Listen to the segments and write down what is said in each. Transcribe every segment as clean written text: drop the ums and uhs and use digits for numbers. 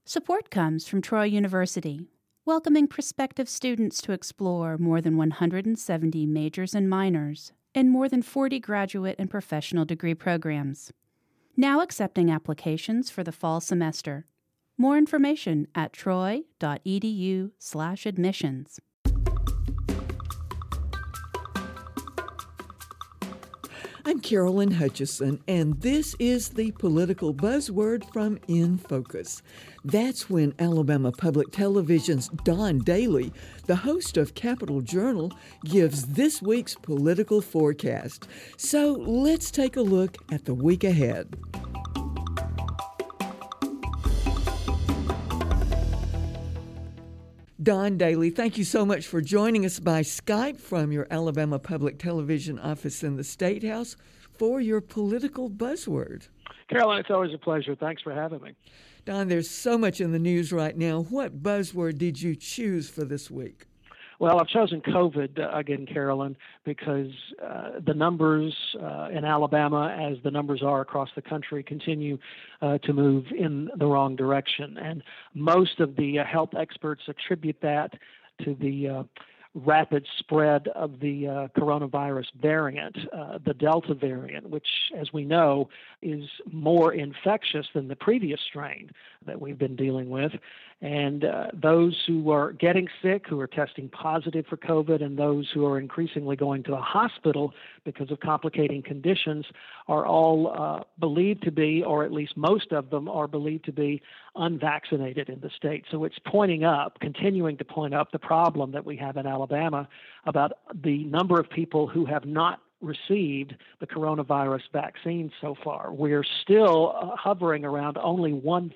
Support comes from Troy University, welcoming prospective students to explore more than 170 majors and minors and more than 40 graduate and professional degree programs. Now accepting applications for the fall semester. More information at troy.edu/admissions. I'm Carolyn Hutchison, and this is the political buzzword from In Focus. That's when Alabama Public Television's Don Daly, the host of Capitol Journal, gives this week's political forecast. So let's take a look at the week ahead. Don Daly, thank you so much for joining us by Skype from your Alabama Public Television office in the State House for your political buzzword. Carolyn, it's always a pleasure. Thanks for having me. Don, there's so much in the news right now. What buzzword did you choose for this week? Well, I've chosen COVID again, Carolyn, because the numbers in Alabama, as the numbers are across the country, continue to move in the wrong direction. And most of the health experts attribute that to the rapid spread of the coronavirus variant, the Delta variant, which, as we know, is more infectious than the previous strain that we've been dealing with. And those who are getting sick, who are testing positive for COVID, and those who are increasingly going to the hospital because of complicating conditions are all believed to be, or at least most of them are believed to be, unvaccinated in the state. So it's continuing to point up the problem that we have in Alabama about the number of people who have not received the coronavirus vaccine so far. We're still hovering around only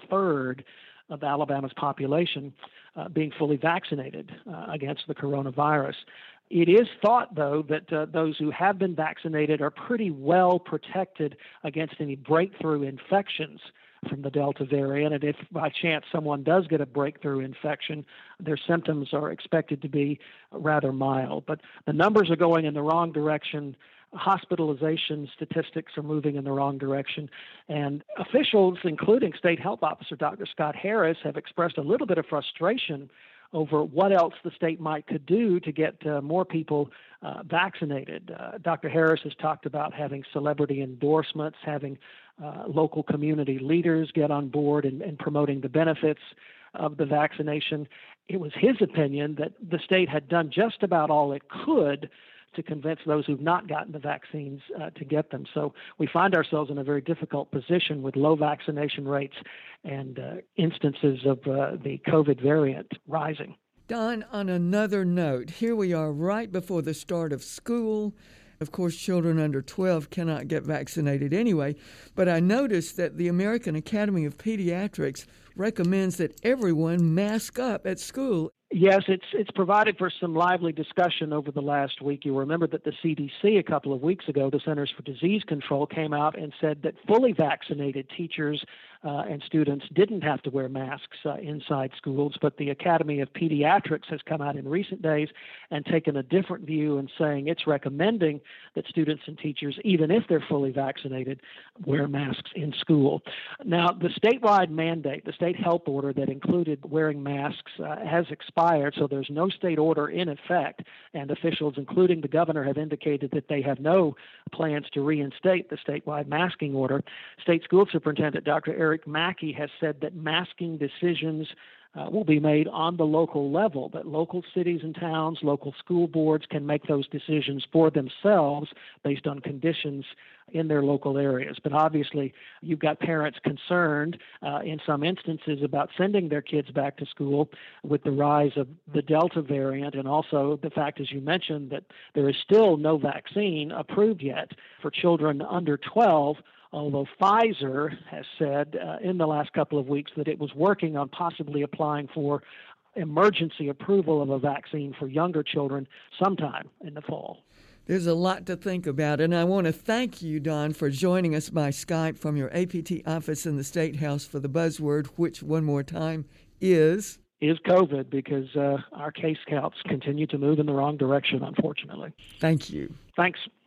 1/3 of Alabama's population being fully vaccinated against the coronavirus. It is thought, though, that those who have been vaccinated are pretty well protected against any breakthrough infections from the Delta variant. And if by chance someone does get a breakthrough infection, their symptoms are expected to be rather mild. But the numbers are going in the wrong direction. Hospitalization statistics are moving in the wrong direction. And officials, including State Health Officer Dr. Scott Harris, have expressed a little bit of frustration over what else the state could do to get more people vaccinated. Dr. Harris has talked about having celebrity endorsements, having local community leaders get on board and promoting the benefits of the vaccination. It was his opinion that the state had done just about all it could to convince those who've not gotten the vaccines to get them. So we find ourselves in a very difficult position with low vaccination rates and instances of the COVID variant rising. Don, on another note, here we are right before the start of school. Of course, children under 12 cannot get vaccinated anyway, but I noticed that the American Academy of Pediatrics recommends that everyone mask up at school. Yes, it's provided for some lively discussion over the last week. You remember that the CDC a couple of weeks ago, the Centers for Disease Control, came out and said that fully vaccinated teachers and students didn't have to wear masks inside schools, but the Academy of Pediatrics has come out in recent days and taken a different view and saying it's recommending that students and teachers, even if they're fully vaccinated, wear masks in school. Now, the statewide mandate, the state health order that included wearing masks has expired, so there's no state order in effect, and officials, including the governor, have indicated that they have no plans to reinstate the statewide masking order. State School Superintendent Dr. Eric Mackey has said that masking decisions will be made on the local level, that local cities and towns, local school boards can make those decisions for themselves based on conditions in their local areas. But obviously, you've got parents concerned in some instances about sending their kids back to school with the rise of the Delta variant, and also the fact, as you mentioned, that there is still no vaccine approved yet for children under 12, although Pfizer has said in the last couple of weeks that it was working on possibly applying for emergency approval of a vaccine for younger children sometime in the fall. There's a lot to think about, and I want to thank you, Don, for joining us by Skype from your APT office in the State House for the buzzword, which, one more time, is COVID, because our case counts continue to move in the wrong direction, unfortunately. Thank you. Thanks.